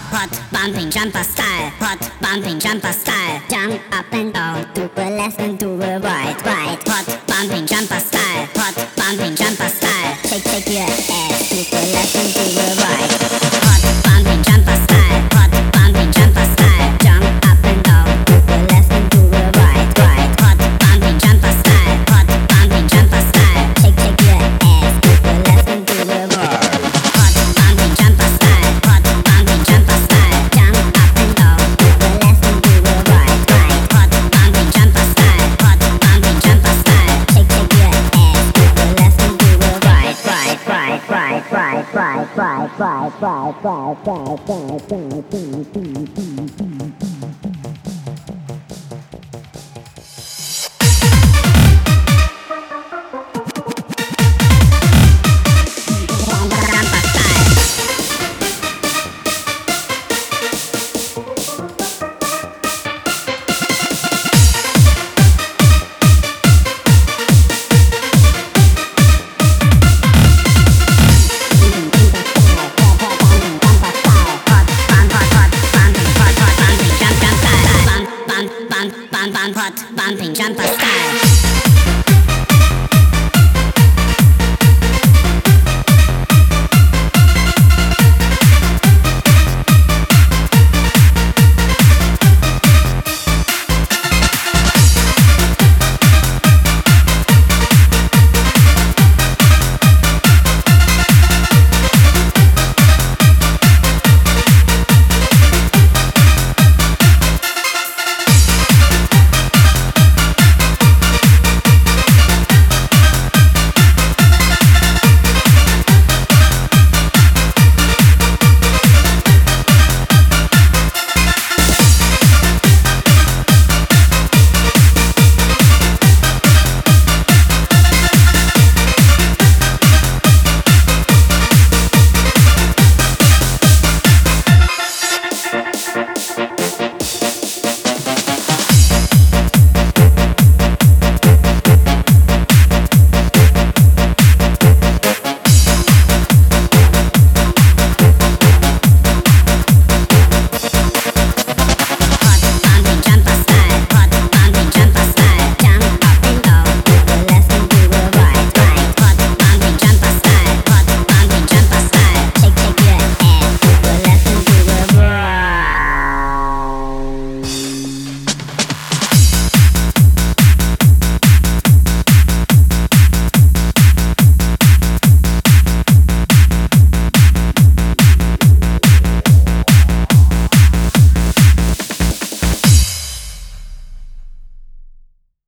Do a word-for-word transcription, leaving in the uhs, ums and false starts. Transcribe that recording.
hot bumping jumper style, hot bumping jumper style. Jump up and down to the left and to the right, right. Hot bumping jumper style, hot bumping jumper style. Shake, shake your ass to the left and to the right. Hot bumping jumper style, hot bumping jumper style. Jump up and down to the left and to the right, right. Hot bumping jumper style, hot bumping jumper style. Shake, shake your ass to the left and to the right. Hot bumping jumper style, hot bumping jumper style. Jump up and down to the left and to the right, right. Hot bumping jumper style, hot bumping jumper style. Shake, shake your ass to the left and to the right, right, right, right, right, right, right, right, right, right, right, right, right, right, right, right.